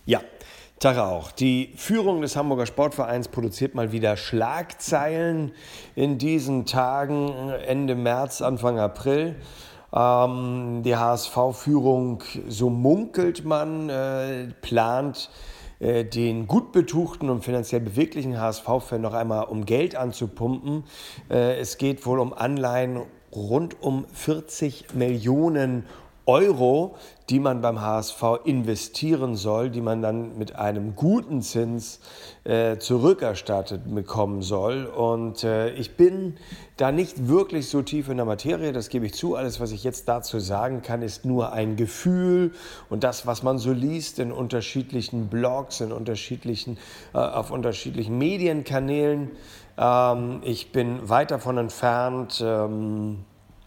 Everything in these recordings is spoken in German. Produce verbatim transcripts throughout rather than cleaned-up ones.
Ja, Tag auch. Die Führung des Hamburger Sportvereins produziert mal wieder Schlagzeilen in diesen Tagen, Ende März, Anfang April. Ähm, die H S V-Führung, so munkelt man, äh, plant, äh, den gut betuchten und finanziell beweglichen H S V-Fan noch einmal um Geld anzupumpen. Äh, es geht wohl um Anleihen rund um vierzig Millionen Euro, die man beim H S V investieren soll, die man dann mit einem guten Zins äh, zurückerstattet bekommen soll. Und äh, ich bin da nicht wirklich so tief in der Materie, das gebe ich zu. Alles, was ich jetzt dazu sagen kann, ist nur ein Gefühl und das, was man so liest in unterschiedlichen Blogs, in unterschiedlichen, äh, auf unterschiedlichen Medienkanälen. Ähm, ich bin weit davon entfernt, ähm,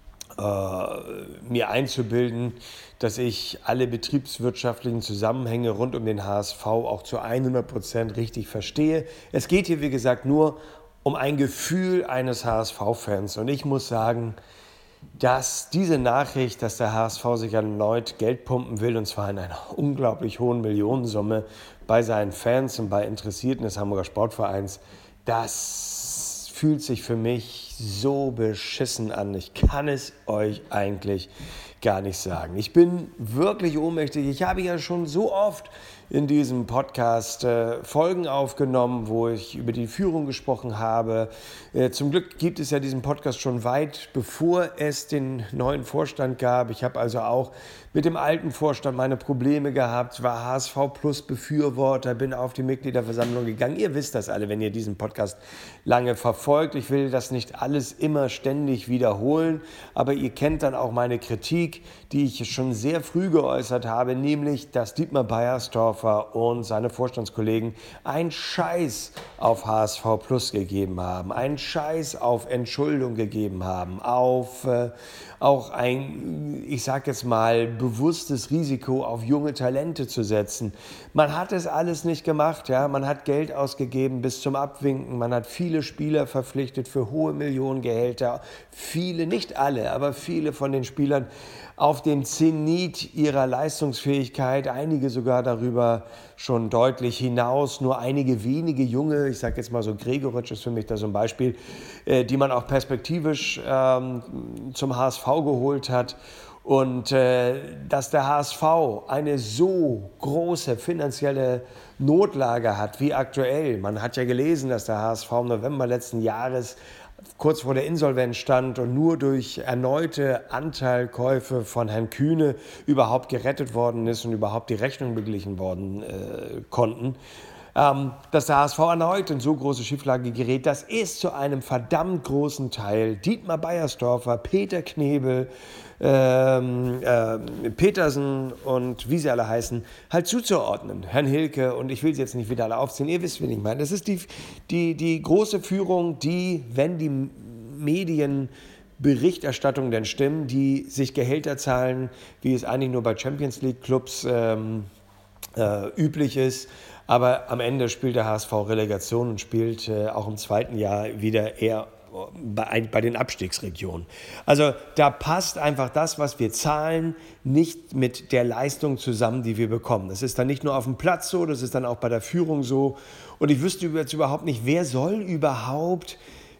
mir einzubilden, dass ich alle betriebswirtschaftlichen Zusammenhänge rund um den H S V auch zu hundert Prozent richtig verstehe. Es geht hier, wie gesagt, nur um ein Gefühl eines H S V-Fans. Und ich muss sagen, dass diese Nachricht, dass der H S V sich erneut Geld pumpen will, und zwar in einer unglaublich hohen Millionensumme bei seinen Fans und bei Interessierten des Hamburger Sportvereins, das fühlt sich für mich so beschissen an. Ich kann es euch eigentlich gar nicht sagen. Ich bin wirklich ohnmächtig. Ich habe ja schon so oft in diesem Podcast äh, Folgen aufgenommen, wo ich über die Führung gesprochen habe. Äh, zum Glück gibt es ja diesen Podcast schon weit, bevor es den neuen Vorstand gab. Ich habe also auch mit dem alten Vorstand meine Probleme gehabt, war H S V Plus Befürworter, bin auf die Mitgliederversammlung gegangen. Ihr wisst das alle, wenn ihr diesen Podcast lange verfolgt. Ich will das nicht alles immer ständig wiederholen, aber ihr kennt dann auch meine Kritik, die ich schon sehr früh geäußert habe, nämlich, dass Dietmar Beiersdorfer und seine Vorstandskollegen einen Scheiß auf H S V Plus gegeben haben, einen Scheiß auf Entschuldung gegeben haben, auf äh, auch ein, ich sag jetzt mal, bewusstes Risiko auf junge Talente zu setzen. Man hat es alles nicht gemacht, ja, man hat Geld ausgegeben bis zum Abwinken, man hat viele Spieler verpflichtet für hohe Millionengehälter, viele, nicht alle, aber viele von den Spielern auf dem Zenit ihrer Leistungsfähigkeit, einige sogar darüber schon deutlich hinaus, nur einige wenige junge, ich sage jetzt mal so, Gregoritsch ist für mich da so ein Beispiel, äh, die man auch perspektivisch ähm, zum H S V geholt hat. Und äh, dass der H S V eine so große finanzielle Notlage hat wie aktuell. Man hat ja gelesen, dass der H S V im November letzten Jahres kurz vor der Insolvenz stand und nur durch erneute Anteilkäufe von Herrn Kühne überhaupt gerettet worden ist und überhaupt die Rechnung beglichen worden äh, konnten. Ähm, dass der H S V erneut in so große Schieflage gerät, das ist zu einem verdammt großen Teil Dietmar Beiersdorfer, Peter Knebel, ähm, äh, Petersen und wie sie alle heißen, halt zuzuordnen. Herrn Hilke, und ich will sie jetzt nicht wieder alle aufzählen, ihr wisst, wen ich meine. Das ist die, die, die große Führung, die, wenn die Medienberichterstattung denn stimmen, die sich Gehälter zahlen, wie es eigentlich nur bei Champions League Clubs ähm, äh, üblich ist. Aber am Ende spielt der H S V Relegation und spielt äh, auch im zweiten Jahr wieder eher bei, bei den Abstiegsregionen. Also da passt einfach das, was wir zahlen, nicht mit der Leistung zusammen, die wir bekommen. Das ist dann nicht nur auf dem Platz so, das ist dann auch bei der Führung so. Und ich wüsste jetzt überhaupt nicht, wer soll überhaupt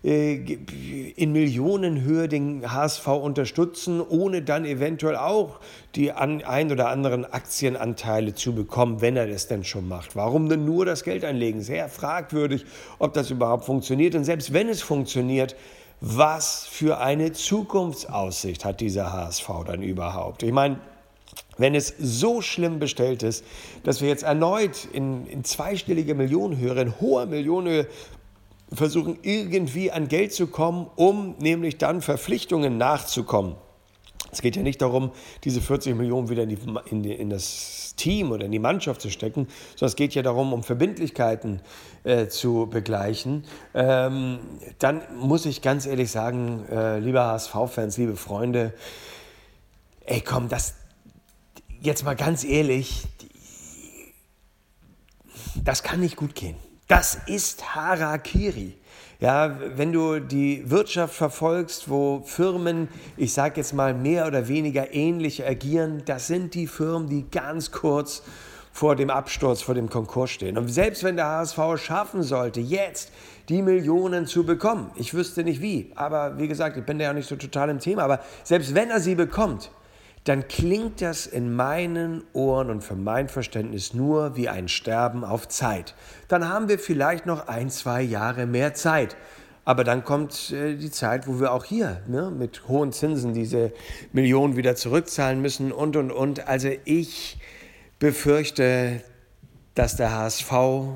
in Millionenhöhe den H S V unterstützen, ohne dann eventuell auch die an, ein oder anderen Aktienanteile zu bekommen, wenn er das denn schon macht. Warum denn nur das Geld einlegen? Sehr fragwürdig, ob das überhaupt funktioniert. Und selbst wenn es funktioniert, was für eine Zukunftsaussicht hat dieser H S V dann überhaupt? Ich meine, wenn es so schlimm bestellt ist, dass wir jetzt erneut in, in zweistellige Millionenhöhe, in hoher Millionenhöhe versuchen irgendwie an Geld zu kommen, um nämlich dann Verpflichtungen nachzukommen. Es geht ja nicht darum, diese vierzig Millionen wieder in, die, in, die, in das Team oder in die Mannschaft zu stecken, sondern es geht ja darum, um Verbindlichkeiten äh, zu begleichen. Ähm, dann muss ich ganz ehrlich sagen, äh, liebe H S V-Fans, liebe Freunde, ey komm, das jetzt mal ganz ehrlich, das kann nicht gut gehen. Das ist Harakiri. Ja, wenn du die Wirtschaft verfolgst, wo Firmen, ich sage jetzt mal mehr oder weniger ähnlich agieren, das sind die Firmen, die ganz kurz vor dem Absturz, vor dem Konkurs stehen. Und selbst wenn der H S V es schaffen sollte, jetzt die Millionen zu bekommen, ich wüsste nicht wie, aber wie gesagt, ich bin da ja nicht so total im Thema, aber selbst wenn er sie bekommt, dann klingt das in meinen Ohren und für mein Verständnis nur wie ein Sterben auf Zeit. Dann haben wir vielleicht noch ein, zwei Jahre mehr Zeit. Aber dann kommt äh, die Zeit, wo wir auch hier ne, mit hohen Zinsen diese Millionen wieder zurückzahlen müssen und, und, und. Also ich befürchte, dass der H S V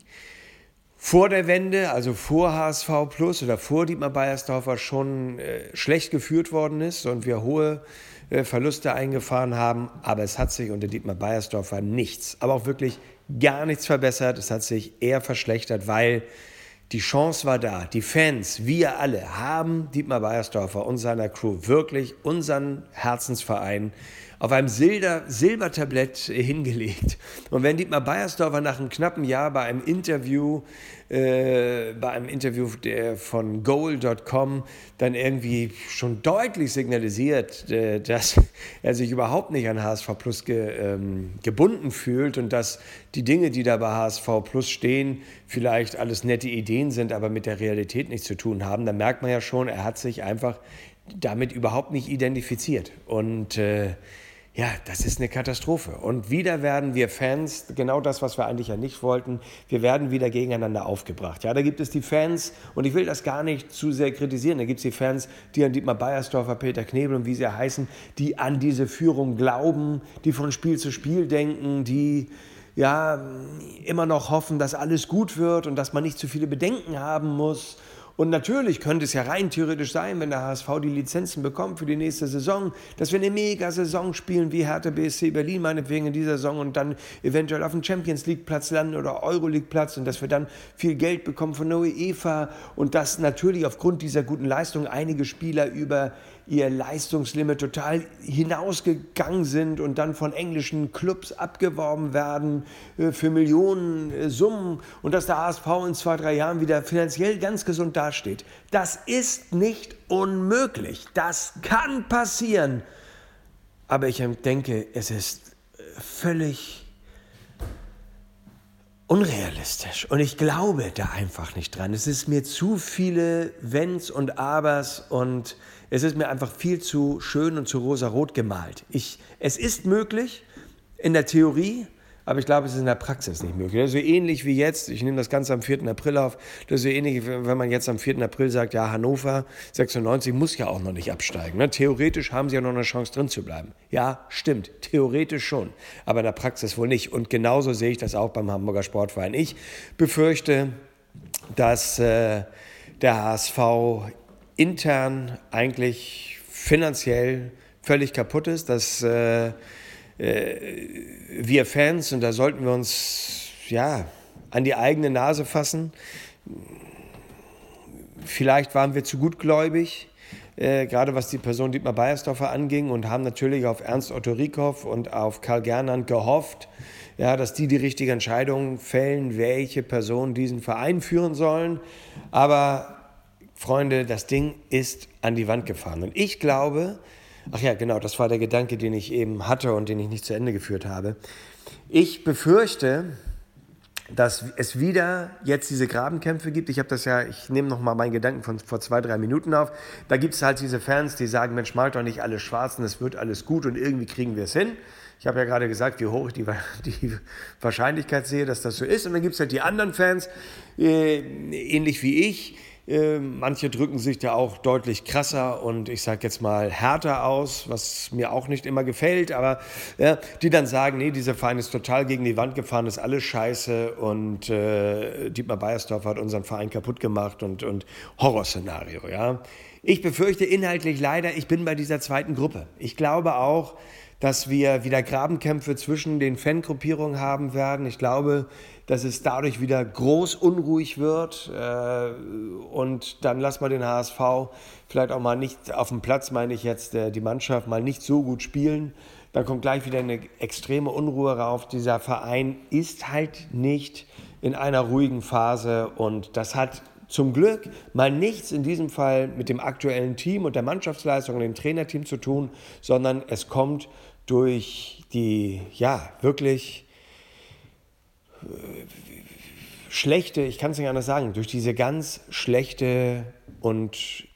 vor der Wende, also vor H S V Plus oder vor Dietmar Beiersdorfer schon äh, schlecht geführt worden ist und wir hohe äh, Verluste eingefahren haben. Aber es hat sich unter Dietmar Beiersdorfer nichts, aber auch wirklich gar nichts verbessert. Es hat sich eher verschlechtert, weil die Chance war da. Die Fans, wir alle, haben Dietmar Beiersdorfer und seiner Crew wirklich unseren Herzensverein auf einem Silber, Silbertablett hingelegt. Und wenn Dietmar Beiersdorfer nach einem knappen Jahr bei einem Interview, äh, bei einem Interview der, von goal Punkt com dann irgendwie schon deutlich signalisiert, äh, dass er sich überhaupt nicht an H S V Plus ge, ähm, gebunden fühlt und dass die Dinge, die da bei H S V Plus stehen, vielleicht alles nette Ideen sind, aber mit der Realität nichts zu tun haben, dann merkt man ja schon, er hat sich einfach damit überhaupt nicht identifiziert. Und äh, ja, das ist eine Katastrophe. Und wieder werden wir Fans, genau das, was wir eigentlich ja nicht wollten, wir werden wieder gegeneinander aufgebracht. Ja, da gibt es die Fans, und ich will das gar nicht zu sehr kritisieren, da gibt es die Fans, die an Dietmar Beiersdorfer, Peter Knebel und wie sie heißen, die an diese Führung glauben, die von Spiel zu Spiel denken, die ja immer noch hoffen, dass alles gut wird und dass man nicht zu viele Bedenken haben muss. Und natürlich könnte es ja rein theoretisch sein, wenn der H S V die Lizenzen bekommt für die nächste Saison, dass wir eine Mega-Saison spielen wie Hertha B S C Berlin meinetwegen in dieser Saison und dann eventuell auf dem Champions-League-Platz landen oder Euroleague-Platz und dass wir dann viel Geld bekommen von der UEFA und dass natürlich aufgrund dieser guten Leistung einige Spieler über ihr Leistungslimit total hinausgegangen sind und dann von englischen Clubs abgeworben werden äh, für Millionen äh, Summen und dass der H S V in zwei, drei Jahren wieder finanziell ganz gesund dasteht. Das ist nicht unmöglich. Das kann passieren. Aber ich denke, es ist völlig unrealistisch. Und ich glaube da einfach nicht dran. Es ist mir zu viele Wenns und Abers und es ist mir einfach viel zu schön und zu rosarot gemalt. Ich, es ist möglich in der Theorie, aber ich glaube, es ist in der Praxis nicht möglich. Das ist so ähnlich wie jetzt, ich nehme das Ganze am vierten April auf, das ist so ähnlich, wenn man jetzt am vierten April sagt, ja, Hannover sechsundneunzig muss ja auch noch nicht absteigen. Ne? Theoretisch haben sie ja noch eine Chance drin zu bleiben. Ja, stimmt, theoretisch schon, aber in der Praxis wohl nicht. Und genauso sehe ich das auch beim Hamburger Sportverein. Ich befürchte, dass äh, der H S V intern eigentlich finanziell völlig kaputt ist, dass äh, wir Fans, und da sollten wir uns ja an die eigene Nase fassen, vielleicht waren wir zu gutgläubig, äh, gerade was die Person Dietmar Beiersdorfer anging und haben natürlich auf Ernst Otto Rieckhoff und auf Karl Gernand gehofft, ja, dass die die richtige Entscheidung fällen, welche Personen diesen Verein führen sollen. Aber Freunde, das Ding ist an die Wand gefahren. Und ich glaube, ach ja, genau, das war der Gedanke, den ich eben hatte und den ich nicht zu Ende geführt habe. Ich befürchte, dass es wieder jetzt diese Grabenkämpfe gibt. Ich habe das ja, ich nehme nochmal meinen Gedanken von vor zwei, drei Minuten auf. Da gibt es halt diese Fans, die sagen, Mensch, malt doch nicht alles schwarz und es wird alles gut und irgendwie kriegen wir es hin. Ich habe ja gerade gesagt, wie hoch ich die, die Wahrscheinlichkeit sehe, dass das so ist. Und dann gibt es halt die anderen Fans, äh, ähnlich wie ich. Äh, manche drücken sich da auch deutlich krasser und ich sage jetzt mal härter aus, was mir auch nicht immer gefällt, aber ja, die dann sagen, nee, dieser Verein ist total gegen die Wand gefahren, ist alles scheiße und äh, Dietmar Beiersdorfer hat unseren Verein kaputt gemacht und, und Horrorszenario, ja. Ich befürchte inhaltlich leider, ich bin bei dieser zweiten Gruppe. Ich glaube auch, dass wir wieder Grabenkämpfe zwischen den Fangruppierungen haben werden. Ich glaube, dass es dadurch wieder groß unruhig wird äh, und dann lassen wir den H S V vielleicht auch mal nicht auf dem Platz, meine ich jetzt, äh, die Mannschaft mal nicht so gut spielen. Dann kommt gleich wieder eine extreme Unruhe rauf. Dieser Verein ist halt nicht in einer ruhigen Phase und das hat zum Glück mal nichts in diesem Fall mit dem aktuellen Team und der Mannschaftsleistung und dem Trainerteam zu tun, sondern es kommt durch die, ja, wirklich schlechte, ich kann es nicht anders sagen, durch diese ganz schlechte und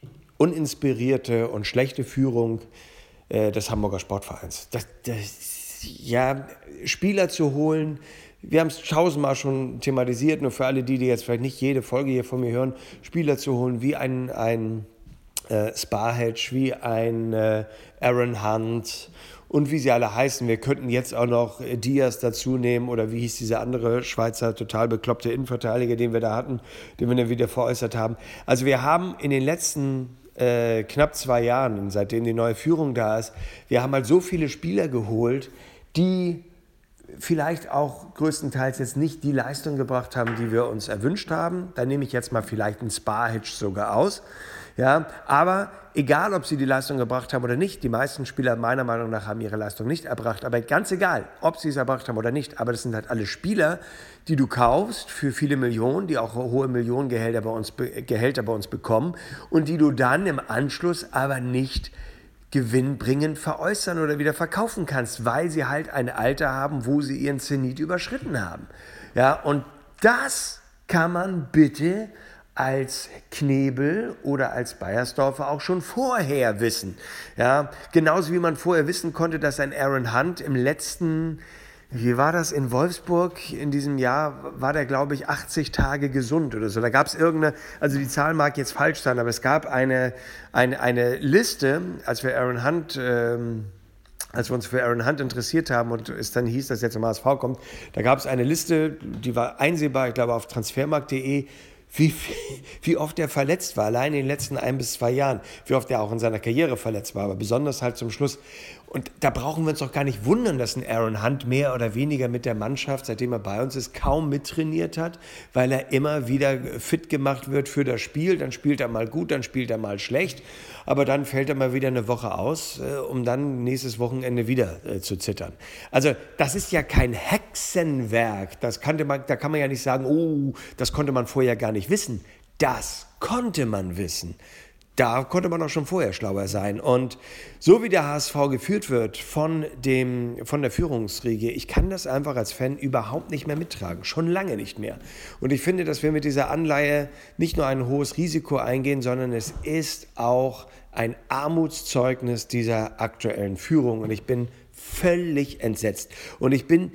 uninspirierte und schlechte Führung äh, des Hamburger Sportvereins. Das, das, ja, Spieler zu holen, wir haben es tausendmal schon thematisiert, nur für alle die, die jetzt vielleicht nicht jede Folge hier von mir hören, Spieler zu holen wie ein, ein äh, Sparhedge, wie ein äh, Aaron Hunt und wie sie alle heißen. Wir könnten jetzt auch noch Diaz dazu nehmen oder wie hieß dieser andere Schweizer total bekloppte Innenverteidiger, den wir da hatten, den wir dann wieder veräußert haben. Also wir haben in den letzten äh, knapp zwei Jahren, seitdem die neue Führung da ist, wir haben halt so viele Spieler geholt, die vielleicht auch größtenteils jetzt nicht die Leistung gebracht haben, die wir uns erwünscht haben. Da nehme ich jetzt mal vielleicht einen Sparhedge sogar aus. Ja, aber egal, ob sie die Leistung gebracht haben oder nicht, die meisten Spieler meiner Meinung nach haben ihre Leistung nicht erbracht, aber ganz egal, ob sie es erbracht haben oder nicht, aber das sind halt alle Spieler, die du kaufst für viele Millionen, die auch hohe Millionengehälter bei uns, Gehälter bei uns bekommen und die du dann im Anschluss aber nicht gewinnbringend veräußern oder wieder verkaufen kannst, weil sie halt ein Alter haben, wo sie ihren Zenit überschritten haben. Ja, und das kann man bitte als Knebel oder als Beiersdorfer auch schon vorher wissen. Ja, genauso wie man vorher wissen konnte, dass ein Aaron Hunt im letzten, wie war das, in Wolfsburg in diesem Jahr, war der, glaube ich, achtzig Tage gesund oder so. Da gab es irgendeine, also die Zahl mag jetzt falsch sein, aber es gab eine, eine, eine Liste, als wir Aaron Hunt, ähm, als wir uns für Aaron Hunt interessiert haben und es dann hieß, dass er zum H S V kommt, da gab es eine Liste, die war einsehbar, ich glaube auf transfermarkt punkt de, Wie, wie oft er verletzt war, allein in den letzten ein bis zwei Jahren, wie oft er auch in seiner Karriere verletzt war, aber besonders halt zum Schluss. Und da brauchen wir uns doch gar nicht wundern, dass ein Aaron Hunt mehr oder weniger mit der Mannschaft, seitdem er bei uns ist, kaum mittrainiert hat, weil er immer wieder fit gemacht wird für das Spiel. Dann spielt er mal gut, dann spielt er mal schlecht, aber dann fällt er mal wieder eine Woche aus, um dann nächstes Wochenende wieder zu zittern. Also das ist ja kein Hexenwerk, das kannte man, da kann man ja nicht sagen, oh, das konnte man vorher gar nicht wissen. Das konnte man wissen. Da konnte man auch schon vorher schlauer sein. Und so wie der H S V geführt wird von, dem, von der Führungsriege, ich kann das einfach als Fan überhaupt nicht mehr mittragen. Schon lange nicht mehr. Und ich finde, dass wir mit dieser Anleihe nicht nur ein hohes Risiko eingehen, sondern es ist auch ein Armutszeugnis dieser aktuellen Führung. Und ich bin völlig entsetzt. Und ich bin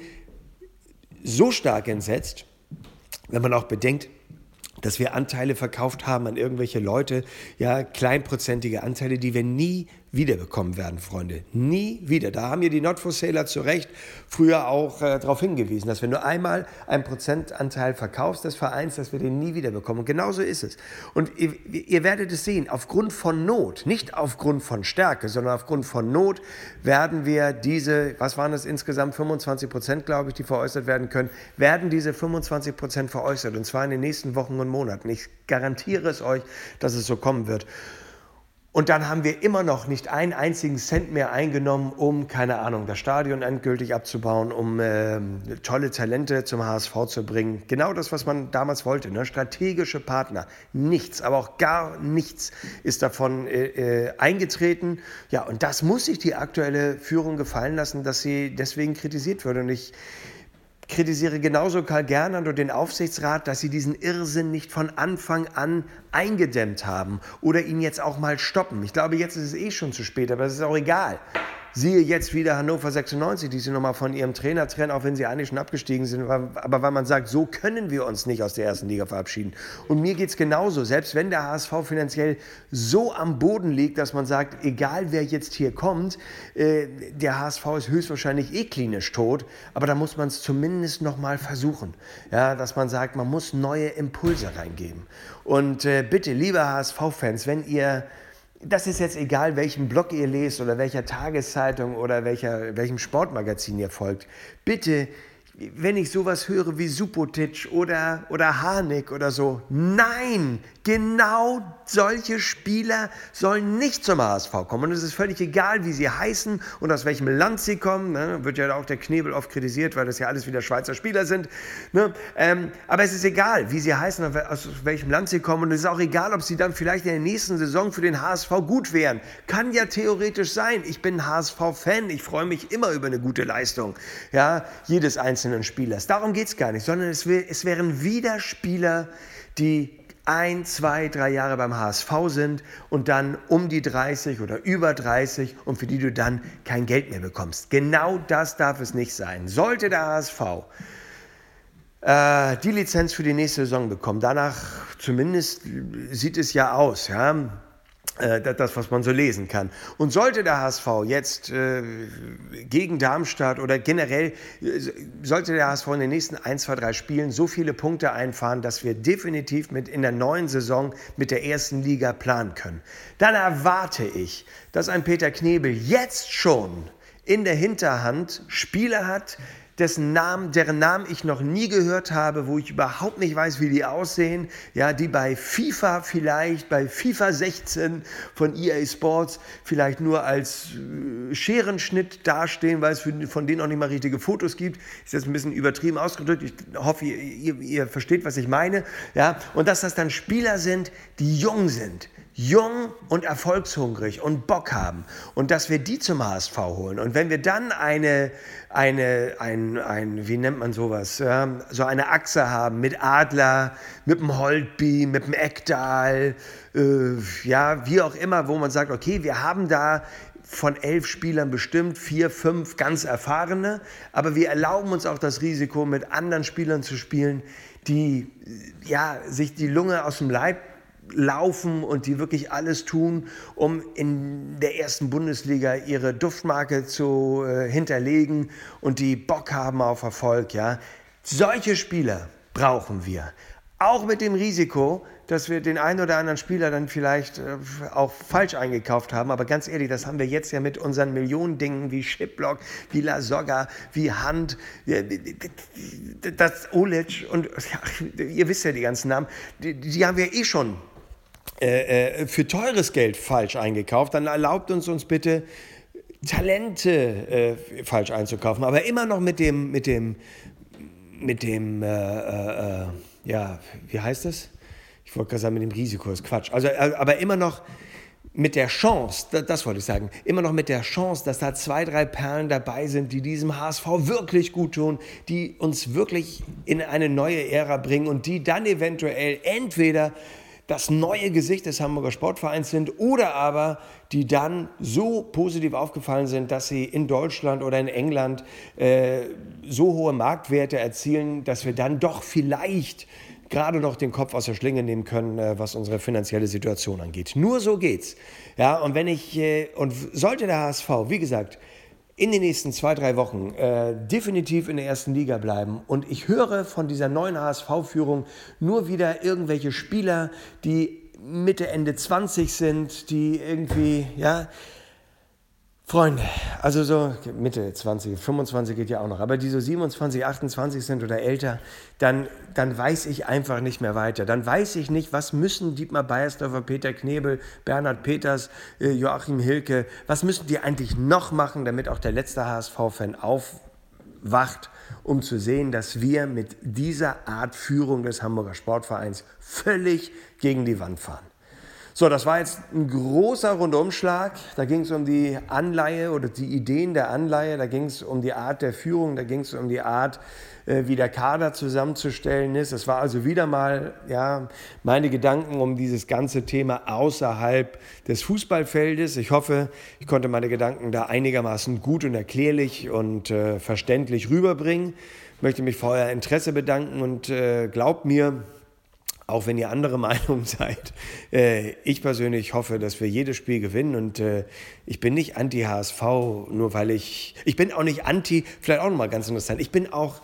so stark entsetzt, wenn man auch bedenkt, dass wir Anteile verkauft haben an irgendwelche Leute, ja, kleinprozentige Anteile, die wir nie wiederbekommen werden, Freunde. Nie wieder. Da haben ja die Not-for-Saler zu Recht früher auch äh, darauf hingewiesen, dass wenn du einmal einen Prozentanteil verkaufst des Vereins, dass wir den nie wiederbekommen. Und genauso ist es. Und ihr, ihr werdet es sehen, aufgrund von Not, nicht aufgrund von Stärke, sondern aufgrund von Not werden wir diese, was waren das insgesamt, fünfundzwanzig Prozent, glaube ich, die veräußert werden können, werden diese fünfundzwanzig Prozent veräußert. Und zwar in den nächsten Wochen und Monaten. Ich garantiere es euch, dass es so kommen wird. Und dann haben wir immer noch nicht einen einzigen Cent mehr eingenommen, um, keine Ahnung, das Stadion endgültig abzubauen, um äh, tolle Talente zum H S V zu bringen. Genau das, was man damals wollte, ne? Strategische Partner. Nichts, aber auch gar nichts ist davon äh, eingetreten. Ja, und das muss sich die aktuelle Führung gefallen lassen, dass sie deswegen kritisiert wird. Und ich kritisiere genauso Karl Gernand und den Aufsichtsrat, dass sie diesen Irrsinn nicht von Anfang an eingedämmt haben oder ihn jetzt auch mal stoppen. Ich glaube, jetzt ist es eh schon zu spät, aber es ist auch egal. Siehe jetzt wieder Hannover sechsundneunzig, die sie nochmal von ihrem Trainer trennen, auch wenn sie eigentlich schon abgestiegen sind. Aber weil man sagt, so können wir uns nicht aus der ersten Liga verabschieden. Und mir geht es genauso. Selbst wenn der H S V finanziell so am Boden liegt, dass man sagt, egal wer jetzt hier kommt, äh, der H S V ist höchstwahrscheinlich eh klinisch tot. Aber da muss man es zumindest nochmal versuchen. Ja, dass man sagt, man muss neue Impulse reingeben. Und äh, bitte, liebe H S V-Fans, wenn ihr... Das ist jetzt egal, welchen Blog ihr lest oder welcher Tageszeitung oder welcher, welchem Sportmagazin ihr folgt. Bitte, wenn ich sowas höre wie Subotic oder, oder Harnik oder so, nein, genau solche Spieler sollen nicht zum H S V kommen. Und es ist völlig egal, wie sie heißen und aus welchem Land sie kommen. Ne? Wird ja auch der Knebel oft kritisiert, weil das ja alles wieder Schweizer Spieler sind. Ne? Ähm, aber es ist egal, wie sie heißen und aus welchem Land sie kommen. Und es ist auch egal, ob sie dann vielleicht in der nächsten Saison für den H S V gut wären. Kann ja theoretisch sein. Ich bin H S V-Fan. Ich freue mich immer über eine gute Leistung. Ja, jedes einzelne einzelnen Spielers. Darum geht es gar nicht, sondern es, wär, es wären wieder Spieler, die ein, zwei, drei Jahre beim H S V sind und dann um die dreißig oder über dreißig und für die du dann kein Geld mehr bekommst. Genau das darf es nicht sein. Sollte der H S V äh, die Lizenz für die nächste Saison bekommen, danach zumindest sieht es ja aus, ja, das, was man so lesen kann. Und sollte der H S V jetzt äh, gegen Darmstadt oder generell, äh, sollte der H S V in den nächsten ein, zwei, drei Spielen so viele Punkte einfahren, dass wir definitiv mit in der neuen Saison mit der ersten Liga planen können, dann erwarte ich, dass ein Peter Knebel jetzt schon in der Hinterhand Spieler hat, dessen Namen, deren Namen ich noch nie gehört habe, wo ich überhaupt nicht weiß, wie die aussehen, ja, die bei FIFA vielleicht, bei FIFA sechzehn von E A Sports vielleicht nur als äh, Scherenschnitt dastehen, weil es für, von denen auch nicht mal richtige Fotos gibt. Ist jetzt ein bisschen übertrieben ausgedrückt. Ich hoffe, ihr, ihr, ihr versteht, was ich meine. Ja, und dass das dann Spieler sind, die jung sind. Jung und erfolgshungrig und Bock haben und dass wir die zum H S V holen. Und wenn wir dann eine, eine ein, ein, wie nennt man sowas, ja, so eine Achse haben mit Adler, mit dem Holtby, mit dem Ekdal, äh, ja, wie auch immer, wo man sagt, okay, wir haben da von elf Spielern bestimmt vier, fünf ganz erfahrene, aber wir erlauben uns auch das Risiko, mit anderen Spielern zu spielen, die ja, sich die Lunge aus dem Leib laufen und die wirklich alles tun, um in der ersten Bundesliga ihre Duftmarke zu äh, hinterlegen und die Bock haben auf Erfolg. Ja? Solche Spieler brauchen wir. Auch mit dem Risiko, dass wir den einen oder anderen Spieler dann vielleicht äh, auch falsch eingekauft haben. Aber ganz ehrlich, das haben wir jetzt ja mit unseren Millionendingen wie Schiplock, wie Lasogga, wie Hand, das Olic und ja, ihr wisst ja die ganzen Namen, die, die haben wir eh schon Äh, äh, für teures Geld falsch eingekauft, dann erlaubt uns uns bitte Talente äh, falsch einzukaufen, aber immer noch mit dem mit dem mit dem äh, äh, ja, wie heißt das? Ich wollte gerade sagen, mit dem Risiko, ist Quatsch. Also äh, aber immer noch mit der Chance, das, das wollte ich sagen, immer noch mit der Chance, dass da zwei, drei Perlen dabei sind, die diesem H S V wirklich gut tun, die uns wirklich in eine neue Ära bringen und die dann eventuell entweder das neue Gesicht des Hamburger Sportvereins sind oder aber die dann so positiv aufgefallen sind, dass sie in Deutschland oder in England äh, so hohe Marktwerte erzielen, dass wir dann doch vielleicht gerade noch den Kopf aus der Schlinge nehmen können, äh, was unsere finanzielle Situation angeht. Nur so geht's. Ja, und wenn ich äh, und sollte der H S V, wie gesagt, in den nächsten zwei, drei Wochen äh, definitiv in der ersten Liga bleiben. Und ich höre von dieser neuen H S V-Führung nur wieder irgendwelche Spieler, die Mitte, Ende zwanzig sind, die irgendwie, ja, Freunde, also so Mitte zwanzig, fünfundzwanzig geht ja auch noch, aber die so siebenundzwanzig, achtundzwanzig sind oder älter, dann, dann weiß ich einfach nicht mehr weiter. Dann weiß ich nicht, was müssen Dietmar Beiersdorfer, Peter Knebel, Bernhard Peters, äh, Joachim Hilke, was müssen die eigentlich noch machen, damit auch der letzte H S V-Fan aufwacht, um zu sehen, dass wir mit dieser Art Führung des Hamburger Sportvereins völlig gegen die Wand fahren. So, das war jetzt ein großer Rundumschlag. Da ging es um die Anleihe oder die Ideen der Anleihe, da ging es um die Art der Führung, da ging es um die Art, äh, wie der Kader zusammenzustellen ist. Das war also wieder mal ja, meine Gedanken um dieses ganze Thema außerhalb des Fußballfeldes. Ich hoffe, ich konnte meine Gedanken da einigermaßen gut und erklärlich und äh, verständlich rüberbringen. Ich möchte mich für euer Interesse bedanken und äh, glaubt mir, auch wenn ihr andere Meinung seid, äh, ich persönlich hoffe, dass wir jedes Spiel gewinnen und äh, ich bin nicht anti-H S V, nur weil ich, ich bin auch nicht anti, vielleicht auch nochmal ganz interessant, ich bin auch,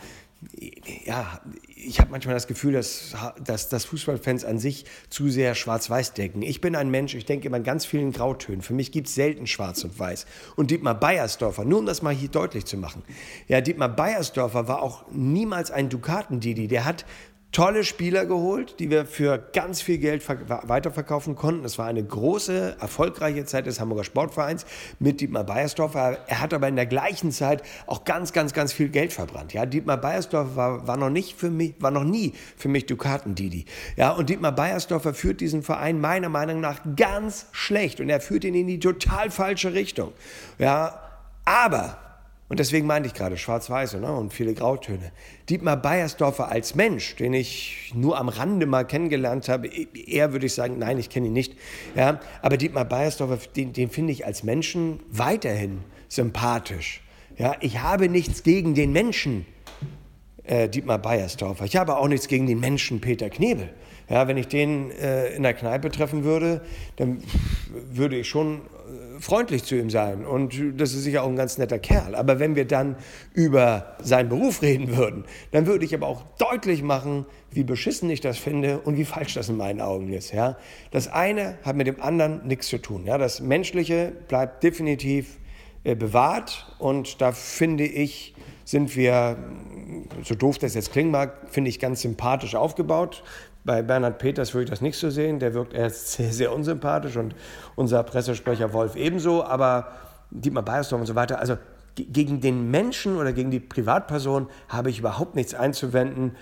ja, ich habe manchmal das Gefühl, dass, dass, dass Fußballfans an sich zu sehr schwarz-weiß denken. Ich bin ein Mensch, ich denke immer in ganz vielen Grautönen. Für mich gibt es selten schwarz und weiß. Und Dietmar Beiersdorfer, nur um das mal hier deutlich zu machen, ja, Dietmar Beiersdorfer war auch niemals ein Dukaten-Didi, der hat tolle Spieler geholt, die wir für ganz viel Geld ver- weiterverkaufen konnten. Es war eine große, erfolgreiche Zeit des Hamburger Sportvereins mit Dietmar Beiersdorfer. Er hat aber in der gleichen Zeit auch ganz, ganz, ganz viel Geld verbrannt. Ja, Dietmar Beiersdorfer war, war noch nicht für mich, war noch nie für mich Dukaten-Didi. Ja, und Dietmar Beiersdorfer führt diesen Verein meiner Meinung nach ganz schlecht und er führt ihn in die total falsche Richtung. Ja, aber Und deswegen meinte ich gerade schwarz-weiß, ne? Und viele Grautöne. Dietmar Beiersdorfer als Mensch, den ich nur am Rande mal kennengelernt habe, eher würde ich sagen, nein, ich kenne ihn nicht. Ja? Aber Dietmar Beiersdorfer, den, den finde ich als Menschen weiterhin sympathisch. Ja? Ich habe nichts gegen den Menschen äh, Dietmar Beiersdorfer. Ich habe auch nichts gegen den Menschen Peter Knebel. Ja, wenn ich den äh, in der Kneipe treffen würde, dann würde ich schon äh, freundlich zu ihm sein. Und das ist sicher auch ein ganz netter Kerl. Aber wenn wir dann über seinen Beruf reden würden, dann würde ich aber auch deutlich machen, wie beschissen ich das finde und wie falsch das in meinen Augen ist. Ja? Das eine hat mit dem anderen nichts zu tun. Ja? Das Menschliche bleibt definitiv äh, bewahrt. Und da finde ich, sind wir, so doof das jetzt klingen mag, finde ich ganz sympathisch aufgebaut. Bei Bernhard Peters würde ich das nicht so sehen, der wirkt erst sehr, sehr unsympathisch und unser Pressesprecher Wolf ebenso, aber Dietmar Beiersdorfer und so weiter, also g- gegen den Menschen oder gegen die Privatperson habe ich überhaupt nichts einzuwenden,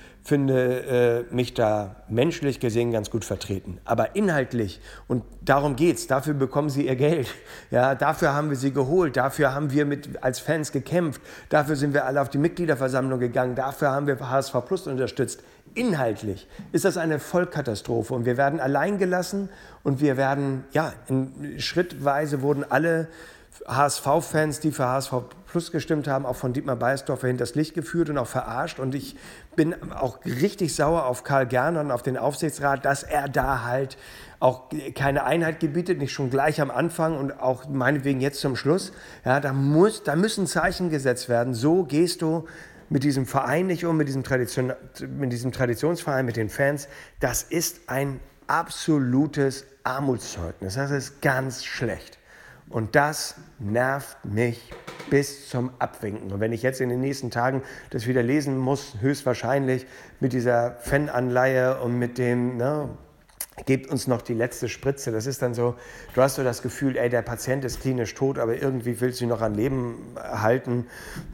finde äh, mich da menschlich gesehen ganz gut vertreten. Aber inhaltlich, und darum geht's, dafür bekommen sie ihr Geld, ja, dafür haben wir sie geholt, dafür haben wir mit, als Fans gekämpft, dafür sind wir alle auf die Mitgliederversammlung gegangen, dafür haben wir H S V Plus unterstützt. Inhaltlich ist das eine Vollkatastrophe und wir werden allein gelassen und wir werden, ja, in, schrittweise wurden alle H S V-Fans, die für H S V Plus gestimmt haben, auch von Dietmar Beiersdorfer hinters Licht geführt und auch verarscht. Und ich bin auch richtig sauer auf Karl Gerner und auf den Aufsichtsrat, dass er da halt auch keine Einheit gebietet, nicht schon gleich am Anfang und auch meinetwegen jetzt zum Schluss. Ja, da, muss, da müssen Zeichen gesetzt werden. So gehst du mit diesem Verein nicht um, mit diesem, Tradition, mit diesem Traditionsverein, mit den Fans. Das ist ein absolutes Armutszeugnis. Das ist ganz schlecht. Und das nervt mich bis zum Abwinken. Und wenn ich jetzt in den nächsten Tagen das wieder lesen muss, höchstwahrscheinlich mit dieser Fananleihe und mit dem, ne, gebt uns noch die letzte Spritze. Das ist dann so, du hast so das Gefühl, ey, der Patient ist klinisch tot, aber irgendwie willst du ihn noch am Leben halten.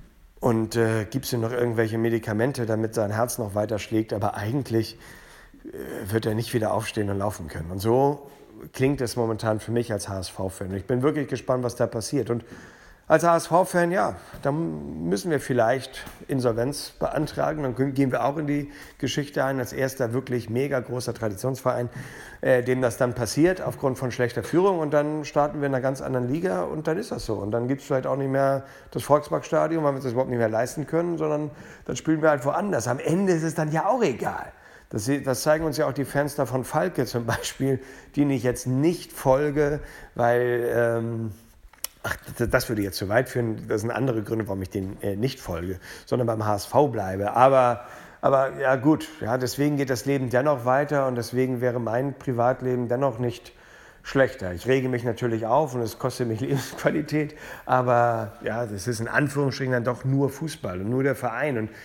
Und äh, gibst ihm noch irgendwelche Medikamente, damit sein Herz noch weiter schlägt. Aber eigentlich äh, wird er nicht wieder aufstehen und laufen können. Und so klingt es momentan für mich als H S V-Fan. Ich bin wirklich gespannt, was da passiert. Und als H S V-Fan, ja, dann müssen wir vielleicht Insolvenz beantragen. Dann gehen wir auch in die Geschichte ein, als erster wirklich mega großer Traditionsverein, äh, dem das dann passiert aufgrund von schlechter Führung. Und dann starten wir in einer ganz anderen Liga und dann ist das so. Und dann gibt es vielleicht auch nicht mehr das Volksparkstadion, weil wir uns das überhaupt nicht mehr leisten können, sondern dann spielen wir halt woanders. Am Ende ist es dann ja auch egal. Das, das zeigen uns ja auch die Fans da von Falke zum Beispiel, denen ich jetzt nicht folge, weil... Ähm, Ach, das würde jetzt zu weit führen. Das sind andere Gründe, warum ich denen äh, nicht folge, sondern beim H S V bleibe. Aber, aber ja gut, ja, deswegen geht das Leben dennoch weiter und deswegen wäre mein Privatleben dennoch nicht schlechter. Ich rege mich natürlich auf und es kostet mich Lebensqualität, aber ja, das ist in Anführungsstrichen dann doch nur Fußball und nur der Verein. Und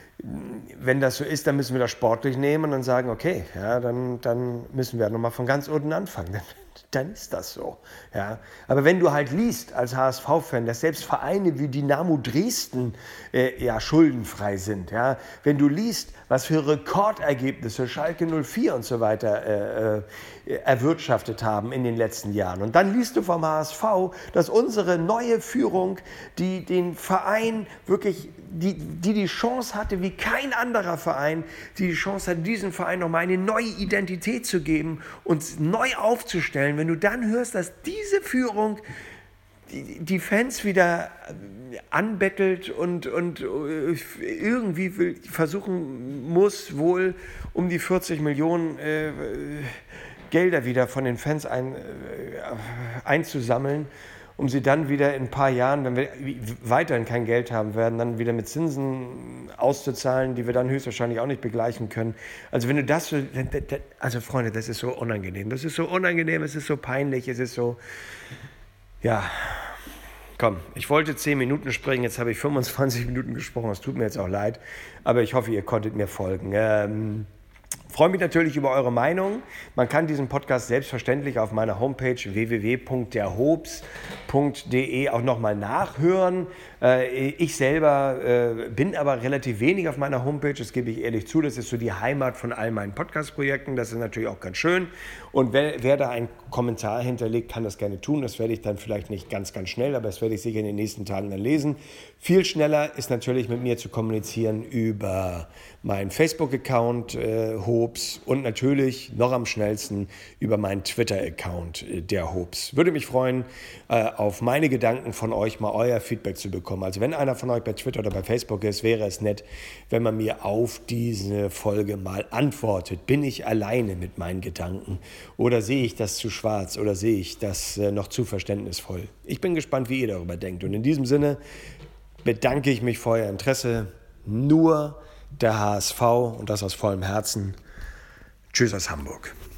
wenn das so ist, dann müssen wir das sportlich nehmen und dann sagen, okay, ja, dann, dann müssen wir nochmal von ganz unten anfangen. Dann ist das so. Ja. Aber wenn du halt liest als H S V-Fan, dass selbst Vereine wie Dynamo Dresden äh, ja, schuldenfrei sind, ja. Wenn du liest, was für Rekordergebnisse Schalke null vier und so weiter äh, äh, erwirtschaftet haben in den letzten Jahren. Und dann liest du vom H S V, dass unsere neue Führung, die den Verein wirklich, die, die die Chance hatte, wie kein anderer Verein, die die Chance hat, diesem Verein nochmal eine neue Identität zu geben und neu aufzustellen. Wenn du dann hörst, dass diese Führung die, die Fans wieder anbettelt und, und irgendwie will, versuchen muss, wohl um die vierzig Millionen äh, Gelder wieder von den Fans ein, äh, einzusammeln, um sie dann wieder in ein paar Jahren, wenn wir weiterhin kein Geld haben werden, dann wieder mit Zinsen auszuzahlen, die wir dann höchstwahrscheinlich auch nicht begleichen können. Also wenn du das so, also Freunde, das ist so unangenehm, das ist so unangenehm, es ist so peinlich, es ist so, ja, komm, ich wollte zehn Minuten sprechen, jetzt habe ich fünfundzwanzig Minuten gesprochen, es tut mir jetzt auch leid, aber ich hoffe, ihr konntet mir folgen. Ähm, Freue mich natürlich über eure Meinung. Man kann diesen Podcast selbstverständlich auf meiner Homepage w w w punkt der hobs punkt d e auch nochmal nachhören. Ich selber bin aber relativ wenig auf meiner Homepage, das gebe ich ehrlich zu. Das ist so die Heimat von all meinen Podcast-Projekten. Das ist natürlich auch ganz schön. Und wer, wer da einen Kommentar hinterlegt, kann das gerne tun. Das werde ich dann vielleicht nicht ganz, ganz schnell, aber das werde ich sicher in den nächsten Tagen dann lesen. Viel schneller ist natürlich mit mir zu kommunizieren über meinen Facebook-Account äh, Hobs und natürlich noch am schnellsten über meinen Twitter-Account äh, der Hobs. Würde mich freuen, äh, auf meine Gedanken von euch mal euer Feedback zu bekommen. Also wenn einer von euch bei Twitter oder bei Facebook ist, wäre es nett, wenn man mir auf diese Folge mal antwortet. Bin ich alleine mit meinen Gedanken oder sehe ich das zu schwarz oder sehe ich das äh, noch zu verständnisvoll? Ich bin gespannt, wie ihr darüber denkt. Und in diesem Sinne bedanke ich mich für euer Interesse. Nur der H S V und das aus vollem Herzen. Tschüss aus Hamburg.